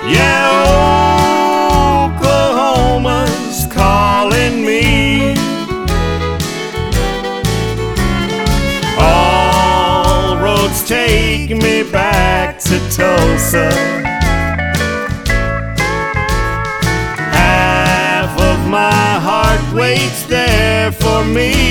Yeah, Oklahoma's calling me. All roads take me back to Tulsa. Half of my heart waits there for me.